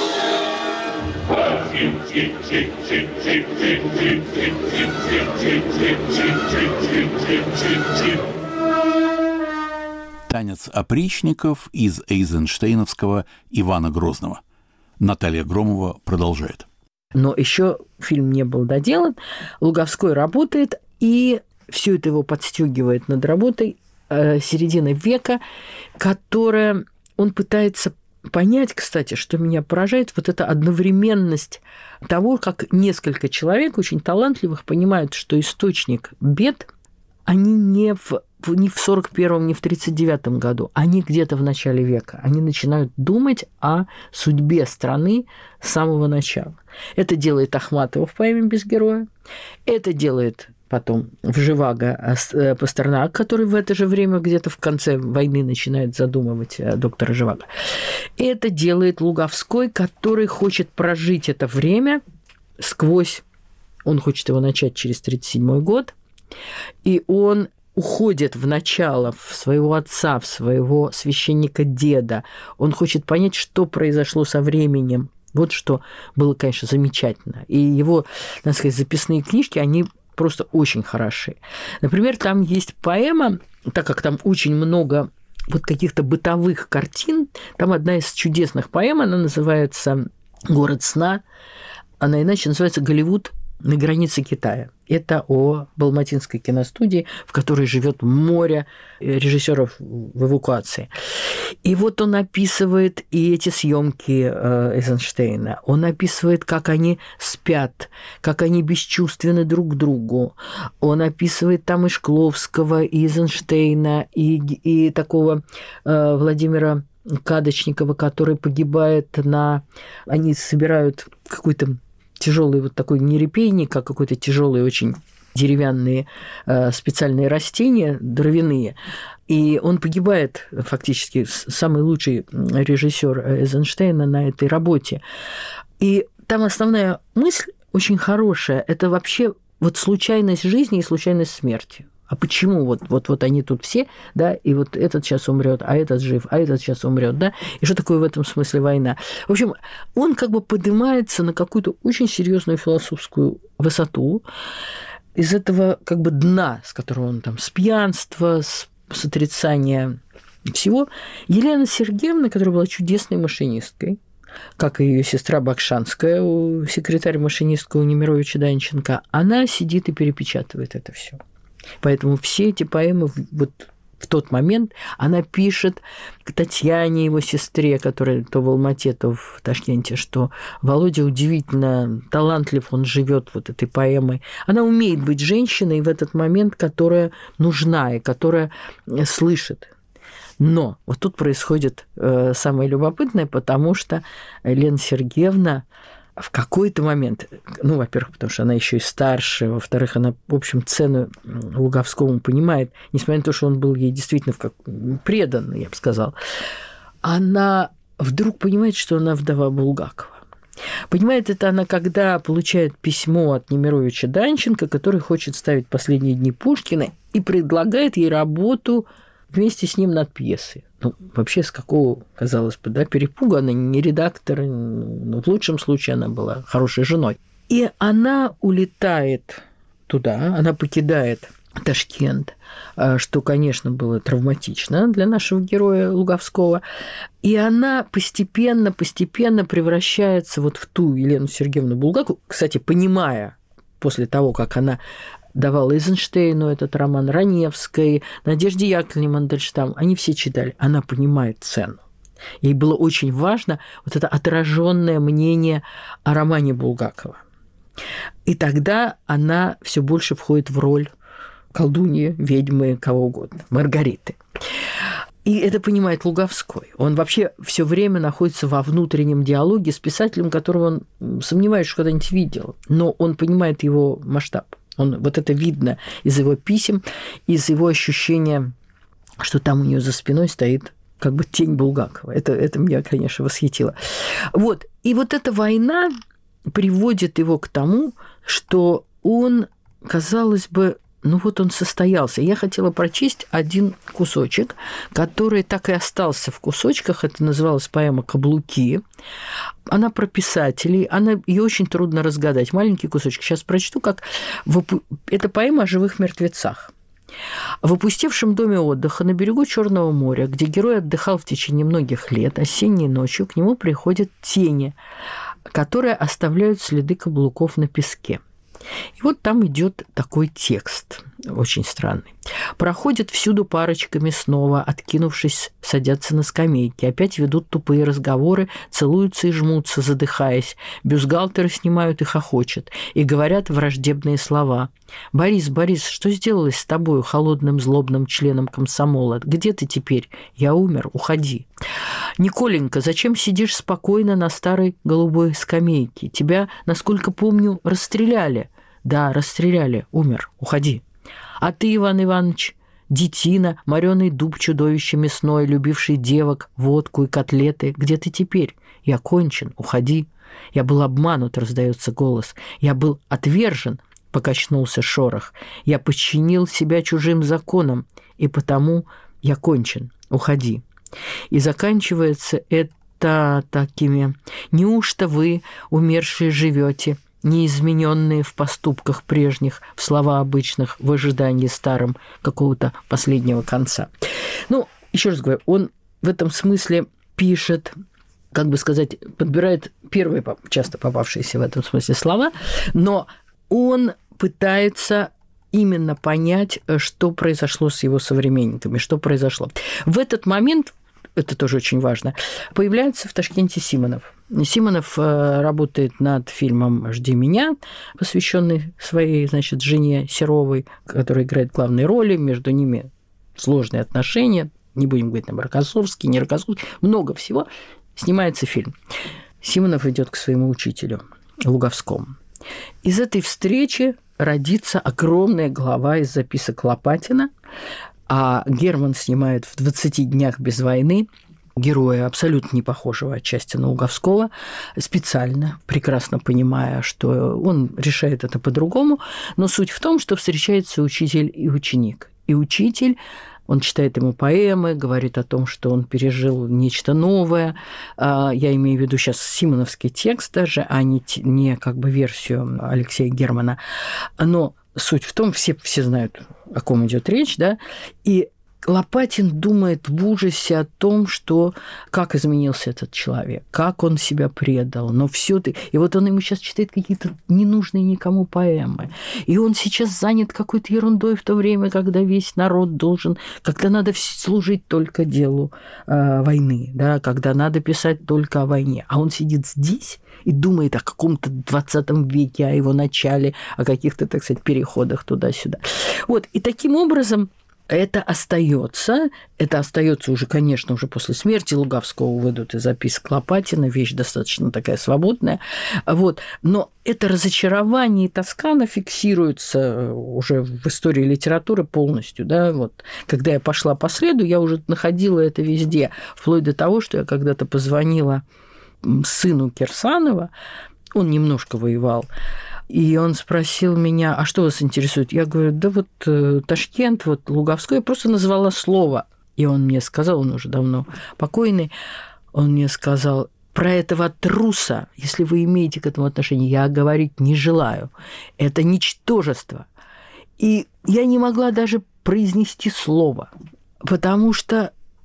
Танец опричников из эйзенштейновского «Ивана Грозного». Наталья Громова продолжает. Но еще фильм не был доделан. Луговской работает, и все это его подстегивает над работой середины века, которая он пытается понять, кстати, что меня поражает, вот эта одновременность того, как несколько человек очень талантливых понимают, что источник бед, они не в 41-м, не в 39-м году, они где-то в начале века. Они начинают думать о судьбе страны с самого начала. Это делает Ахматова в поэме «Без героя», это делает потом в «Живаго» Пастернак, который в это же время где-то в конце войны начинает задумывать доктора Живаго. Это делает Луговской, который хочет прожить это время сквозь... Он хочет его начать через 1937 год, и он уходит в начало, в своего отца, в своего священника-деда. Он хочет понять, что произошло со временем. Вот что было, конечно, замечательно. И его, надо сказать, записные книжки, они просто очень хороши. Например, там есть поэма, так как там очень много вот каких-то бытовых картин, там одна из чудесных поэм, она называется «Город сна», она иначе называется «Голливуд на границе Китая». Это о Балматинской киностудии, в которой живет море режиссеров в эвакуации. И вот он описывает и эти съемки Эйзенштейна. Он описывает, как они спят, как они бесчувственны друг к другу. Он описывает там и Шкловского, и Эйзенштейна, и такого Владимира Кадочникова, который погибает на... Они собирают какой-то тяжелый вот такой не репейник, а какой-то тяжелый очень деревянные специальные растения, дровяные. И он погибает фактически, самый лучший режиссер Эйзенштейна на этой работе. И там основная мысль очень хорошая. Это вообще вот случайность жизни и случайность смерти. А почему вот они тут все, да, и вот этот сейчас умрет, а этот жив, а этот сейчас умрет, да, и что такое в этом смысле война? В общем, он как бы поднимается на какую-то очень серьезную философскую высоту из этого как бы дна, с которого он там с пьянства, с отрицания всего. Елена Сергеевна, которая была чудесной машинисткой, как и ее сестра Бакшанская, секретарь-машинистка у Немировича Данченко, она сидит и перепечатывает это все. Поэтому все эти поэмы вот в тот момент она пишет к Татьяне, его сестре, которая то в Алмате, то в Ташкенте, что Володя удивительно талантлив, он живет вот этой поэмой. Она умеет быть женщиной в этот момент, которая нужна и которая слышит. Но вот тут происходит самое любопытное, потому что Елена Сергеевна в какой-то момент, ну, во-первых, потому что она еще и старше, во-вторых, она, в общем, цену Луговскому понимает, несмотря на то, что он был ей действительно предан, я бы сказал, она вдруг понимает, что она вдова Булгакова. Понимает это она, когда получает письмо от Немировича Данченко, который хочет ставить «Последние дни Пушкина» и предлагает ей работу вместе с ним над пьесой. Ну, вообще, с какого, казалось бы, да, перепуга, она не редактор, но в лучшем случае она была хорошей женой. И она улетает туда, она покидает Ташкент, что, конечно, было травматично для нашего героя Луговского. И она постепенно превращается вот в ту Елену Сергеевну Булгакову, кстати, понимая после того, как она давала Эйзенштейну этот роман, Раневской, Надежде Яковлевне Мандельштам, они все читали. Она понимает цену. Ей было очень важно вот это отраженное мнение о романе Булгакова. И тогда она все больше входит в роль колдуньи, ведьмы, кого угодно, Маргариты. И это понимает Луговской. Он вообще все время находится во внутреннем диалоге с писателем, которого он сомневается, что когда-нибудь видел. Но он понимает его масштаб. Вот это видно из его писем, из его ощущения, что там у нее за спиной стоит как бы тень Булгакова. Это меня, конечно, восхитило. Вот. И вот эта война приводит его к тому, что он, казалось бы, он состоялся. Я хотела прочесть один кусочек, который так и остался в кусочках. Это называлась поэма «Каблуки». Она про писателей. Ее очень трудно разгадать. Маленький кусочек. Сейчас прочту, как... Это поэма о живых мертвецах. В опустевшем доме отдыха на берегу Черного моря, где герой отдыхал в течение многих лет, осенней ночью к нему приходят тени, которые оставляют следы каблуков на песке. И вот там идет такой текст, очень странный. Проходят всюду парочками снова, откинувшись, садятся на скамейки, опять ведут тупые разговоры, целуются и жмутся, задыхаясь, бюстгальтеры снимают и хохочут, и говорят враждебные слова. «Борис, Борис, что сделалось с тобою, холодным злобным членом комсомола? Где ты теперь? Я умер, уходи». «Николенька, зачем сидишь спокойно на старой голубой скамейке? Тебя, насколько помню, расстреляли». «Да, расстреляли, умер, уходи». «А ты, Иван Иванович, детина, морёный дуб чудовище мясное, любивший девок, водку и котлеты, где ты теперь? Я кончен, уходи». «Я был обманут», — раздается голос. «Я был отвержен», — покачнулся шорох. «Я подчинил себя чужим законам, и потому я кончен, уходи». И заканчивается это такими: «Неужто вы, умершие, живете, неизмененные в поступках прежних, в слова обычных, в ожидании старым какого-то последнего конца». Еще раз говорю, он в этом смысле пишет, как бы сказать, подбирает первые часто попавшиеся в этом смысле слова, но он пытается именно понять, что произошло с его современниками, что произошло. В этот момент, это тоже очень важно, появляется в Ташкенте Симонов. Симонов работает над фильмом «Жди меня», посвященный своей, жене Серовой, которая играет главные роли, между ними сложные отношения, не будем говорить там Рокоссовский, не Рокоссовский, много всего. Снимается фильм. Симонов идет к своему учителю Луговскому. Из этой встречи родится огромная глава из записок Лопатина, а Герман снимает в «20 днях без войны» героя, абсолютно не похожего отчасти на Луговского, специально, прекрасно понимая, что он решает это по-другому, но суть в том, что встречается учитель и ученик. И учитель, он читает ему поэмы, говорит о том, что он пережил нечто новое. Я имею в виду сейчас симоновский текст даже, а не как бы версию Алексея Германа. Но суть в том, все знают, о ком идет речь, да, и Лопатин думает в ужасе о том, что как изменился этот человек, как он себя предал, но всё-таки... И вот он ему сейчас читает какие-то ненужные никому поэмы. И он сейчас занят какой-то ерундой в то время, когда весь народ должен... Когда надо служить только делу войны, да, когда надо писать только о войне. А он сидит здесь и думает о каком-то 20 веке, о его начале, о каких-то, так сказать, переходах туда-сюда. Вот. И таким образом... Это остается уже, конечно, уже после смерти Луговского выйдут из записок Лопатина, вещь достаточно такая свободная, вот. Но это разочарование и тоска, она фиксируется уже в истории литературы полностью, да, вот. Когда я пошла по следу, я уже находила это везде, вплоть до того, что я когда-то позвонила сыну Кирсанова, он немножко воевал, и он спросил меня: а что вас интересует? Я говорю: да вот Ташкент, вот Луговской. Я просто назвала слово. И он мне сказал, он уже давно покойный, он мне сказал: про этого труса, если вы имеете к этому отношение, я говорить не желаю. Это ничтожество. И я не могла даже произнести слово, потому что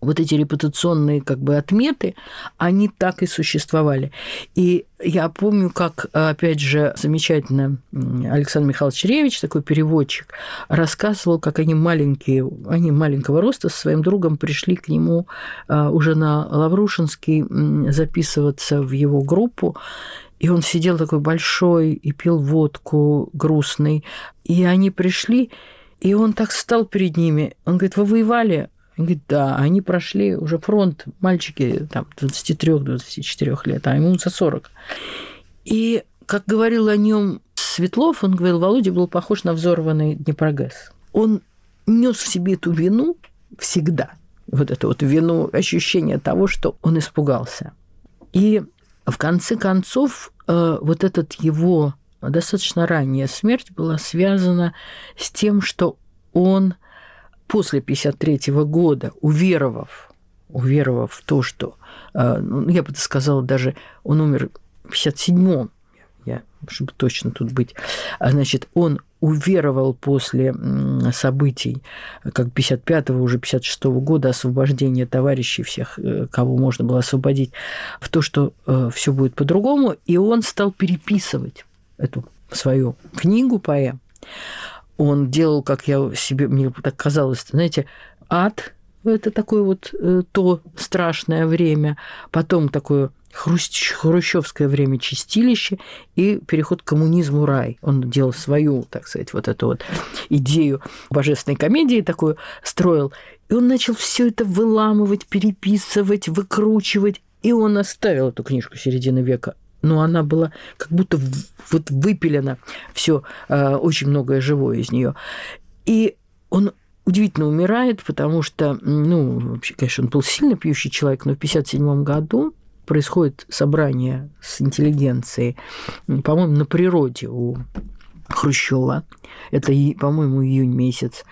вот эти репутационные как бы отметы, они так и существовали. И я помню, как, опять же, замечательно Александр Михайлович Ревич, такой переводчик, рассказывал, как они маленького роста со своим другом пришли к нему уже на Лаврушинский записываться в его группу. И он сидел такой большой и пил водку грустный. И они пришли, и он так встал перед ними. Он говорит: вы воевали? Он говорит: да. Они прошли уже фронт, мальчики там 23-24 лет, а ему за 40. И, как говорил о нем Светлов, он говорил, Володя был похож на взорванный Днепрогэс. Он нес в себе эту вину всегда. Вот эту вот вину, ощущение того, что он испугался. И в конце концов, вот этот его достаточно ранняя смерть была связана с тем, что он после 1953 года, уверовав в то, что, я бы сказала, даже он умер в 1957-м, чтобы точно тут быть, значит, он уверовал после событий, как 55-го, уже 56-го года, освобождения товарищей всех, кого можно было освободить, в то, что все будет по-другому, и он стал переписывать эту свою книгу поэм. Он делал, как мне так казалось, знаете, ад, это такое вот то страшное время, потом такое хрущевское время чистилище и переход к коммунизму рай. Он делал свою, так сказать, вот эту вот идею божественной комедии такую строил. И он начал все это выламывать, переписывать, выкручивать. И он оставил эту книжку середины века. Но она была как будто вот выпилена, все очень многое живое из нее. И он удивительно умирает, потому что, вообще, конечно, он был сильно пьющий человек, но в 1957 году происходит собрание с интеллигенцией, по-моему, на природе у Хрущева. Это, по-моему, июнь месяц.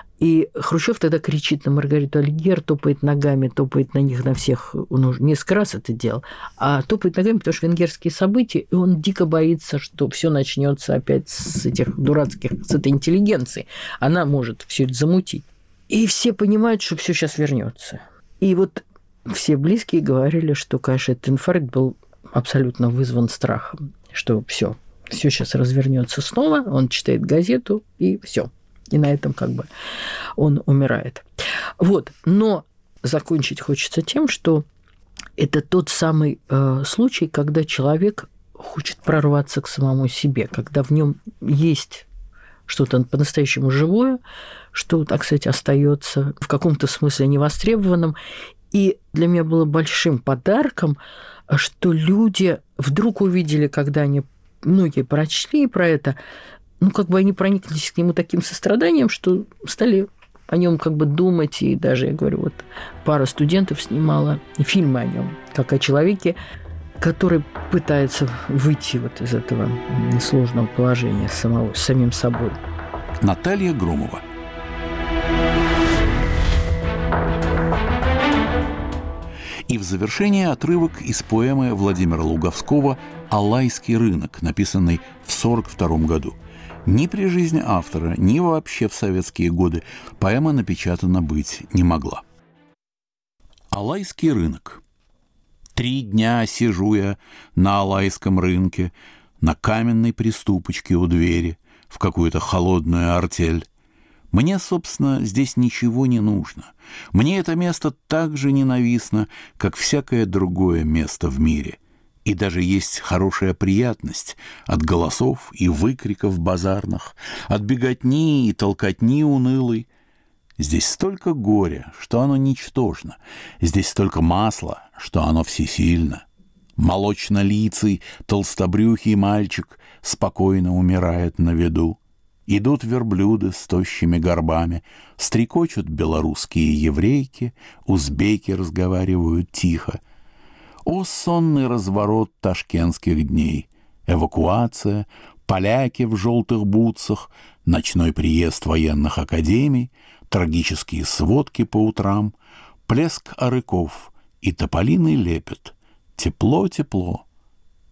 И Хрущев тогда кричит на Маргариту Алигьер, топает ногами, топает на них, на всех. Он уже несколько раз это делал. А топает ногами, потому что венгерские события, и он дико боится, что все начнется опять с этой интеллигенции. Она может все это замутить. И все понимают, что все сейчас вернется. И вот все близкие говорили, что, конечно, этот инфаркт был абсолютно вызван страхом, что все сейчас развернется снова, он читает газету, и все. И на этом как бы он умирает. Вот. Но закончить хочется тем, что это тот самый случай, когда человек хочет прорваться к самому себе, когда в нем есть что-то по-настоящему живое, что, так сказать, остается в каком-то смысле невостребованным. И для меня было большим подарком, что люди вдруг увидели, когда они, многие прочли про это, как бы они прониклись к нему таким состраданием, что стали о нем как бы думать. И даже, я говорю, вот пара студентов снимала фильмы о нем, как о человеке, который пытается выйти вот из этого сложного положения с самим собой. Наталья Громова. И в завершение отрывок из поэмы Владимира Луговского «Алайский рынок», написанный в 1942 году. Ни при жизни автора, ни вообще в советские годы поэма напечатана быть не могла. Алайский рынок. 3 дня сижу я на Алайском рынке, на каменной приступочке у двери, в какую-то холодную артель. Мне, собственно, здесь ничего не нужно. Мне это место так же ненавистно, как всякое другое место в мире. И даже есть хорошая приятность от голосов и выкриков базарных, от беготни и толкотни унылой. Здесь столько горя, что оно ничтожно. Здесь столько масла, что оно всесильно. Молочнолицый, толстобрюхий мальчик спокойно умирает на виду. Идут верблюды с тощими горбами, стрекочут белорусские еврейки, узбеки разговаривают тихо. О, сонный разворот ташкентских дней! Эвакуация, поляки в желтых бутсах, ночной приезд военных академий, трагические сводки по утрам, плеск арыков и тополиный лепет. Тепло-тепло,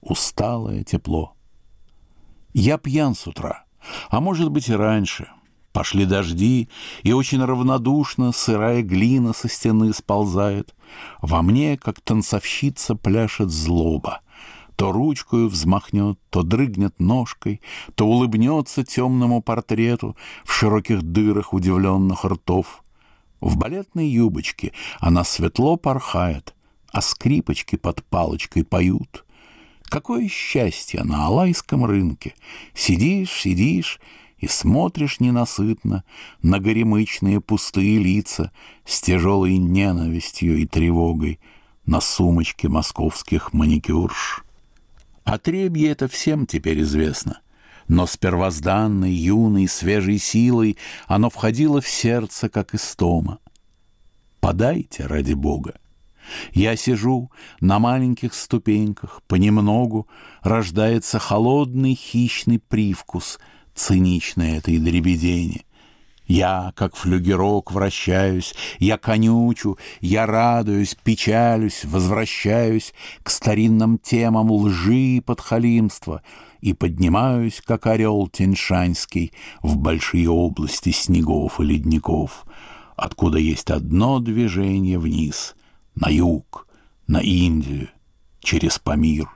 усталое тепло. Я пьян с утра, а может быть и раньше. Пошли дожди, и очень равнодушно сырая глина со стены сползает. Во мне, как танцовщица, пляшет злоба. То ручкою взмахнет, то дрыгнет ножкой, то улыбнется темному портрету в широких дырах удивленных ртов. В балетной юбочке она светло порхает, а скрипочки под палочкой поют. Какое счастье на Алайском рынке! Сидишь и смотришь ненасытно на горемычные пустые лица с тяжелой ненавистью и тревогой, на сумочки московских маникюрш. Отребье это всем теперь известно, но с первозданной, юной, свежей силой оно входило в сердце, как истома. Подайте, ради Бога. Я сижу на маленьких ступеньках, понемногу рождается холодный хищный привкус циничной этой дребедени. Я, как флюгерок, вращаюсь, я конючу, я радуюсь, печалюсь, возвращаюсь к старинным темам лжи и подхалимства и поднимаюсь, как орел тяньшанский, в большие области снегов и ледников, откуда есть одно движение вниз, на юг, на Индию, через Памир.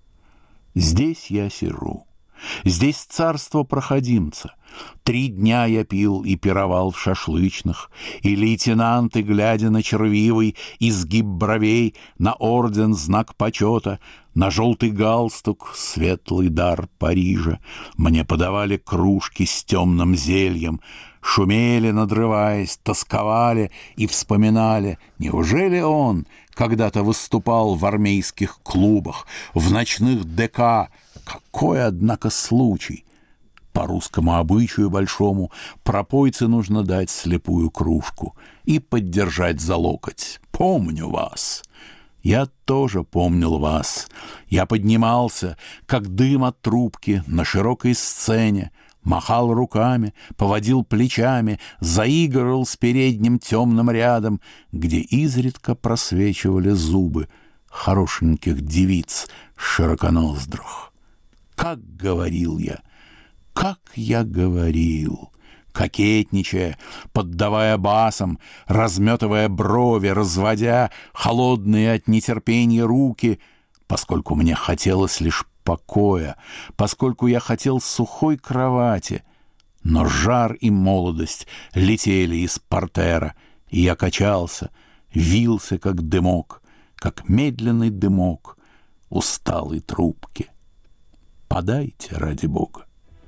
Здесь я сижу. Здесь царство проходимца. 3 дня я пил и пировал в шашлычных, и лейтенанты, глядя на червивый изгиб бровей, на орден знак почета, на желтый галстук светлый дар Парижа, мне подавали кружки с темным зельем, шумели, надрываясь, тосковали и вспоминали, неужели он когда-то выступал в армейских клубах, в ночных ДК. Какой, однако, случай! По русскому обычаю большому пропойце нужно дать слепую кружку и поддержать за локоть. Помню вас. Я тоже помнил вас. Я поднимался, как дым от трубки, на широкой сцене, махал руками, поводил плечами, заигрывал с передним темным рядом, где изредка просвечивали зубы хорошеньких девиц широконоздрых. Как говорил я, как я говорил, кокетничая, поддавая басом, разметывая брови, разводя холодные от нетерпения руки, поскольку мне хотелось лишь покоя, поскольку я хотел сухой кровати, но жар и молодость летели из портера, и я качался, вился, как дымок, как медленный дымок усталой трубки. Подайте, ради Бога.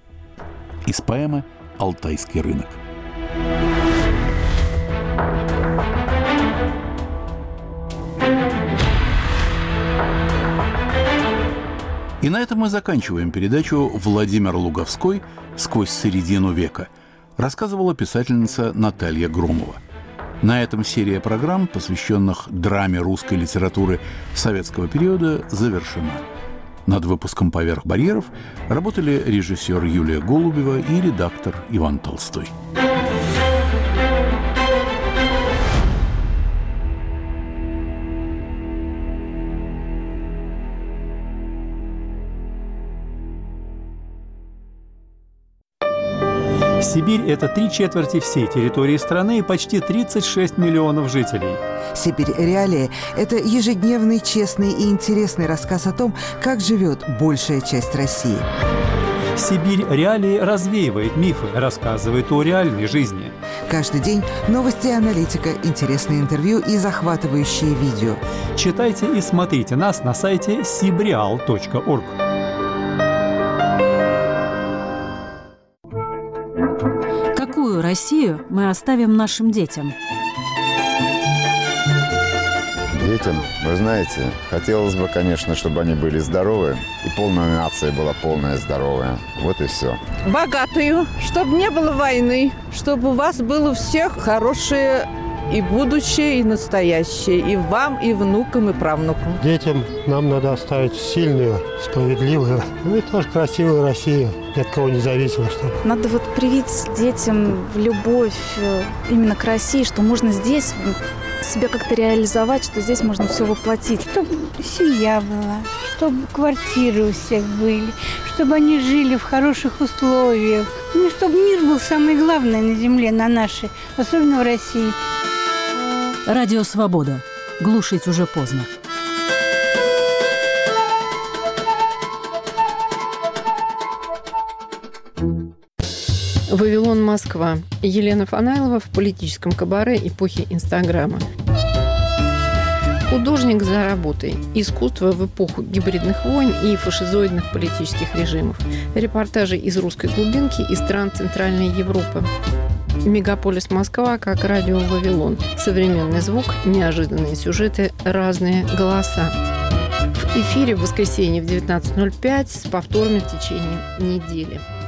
Из поэмы «Алтайский рынок». И на этом мы заканчиваем передачу «Владимир Луговской. Сквозь середину века». Рассказывала писательница Наталья Громова. На этом серия программ, посвященных драме русской литературы советского периода, завершена. Над выпуском «Поверх барьеров» работали режиссер Юлия Голубева и редактор Иван Толстой. Сибирь – это 3/4 всей территории страны и почти 36 миллионов жителей. «Сибирь. Реалии» – это ежедневный, честный и интересный рассказ о том, как живет большая часть России. «Сибирь. Реалии» развеивает мифы, рассказывает о реальной жизни. Каждый день новости и аналитика, интересные интервью и захватывающие видео. Читайте и смотрите нас на сайте sibreal.org. Какую Россию мы оставим нашим детям? Детям, вы знаете, хотелось бы, конечно, чтобы они были здоровы, и полная нация была полная здоровая. Вот и все. Богатую, чтобы не было войны, чтобы у вас было у всех хорошее и будущее, и настоящее, и вам, и внукам, и правнукам. Детям нам надо оставить сильную, справедливую, ну и тоже красивую Россию, ни от кого не зависимо. Чтобы. Надо вот привить детям любовь именно к России, что можно здесь себя как-то реализовать, что здесь можно все воплотить? Чтобы семья была, чтобы квартиры у всех были, чтобы они жили в хороших условиях. Ну, чтобы мир был самое главное на земле, на нашей, особенно в России. Радио «Свобода». Глушить уже поздно. «Вавилон, Москва». Елена Фанайлова в политическом кабаре эпохи Инстаграма. Художник за работой. Искусство в эпоху гибридных войн и фашизоидных политических режимов. Репортажи из русской глубинки и стран Центральной Европы. Мегаполис Москва как радио «Вавилон». Современный звук, неожиданные сюжеты, разные голоса. В эфире в воскресенье в 19:05 с повторами в течение недели.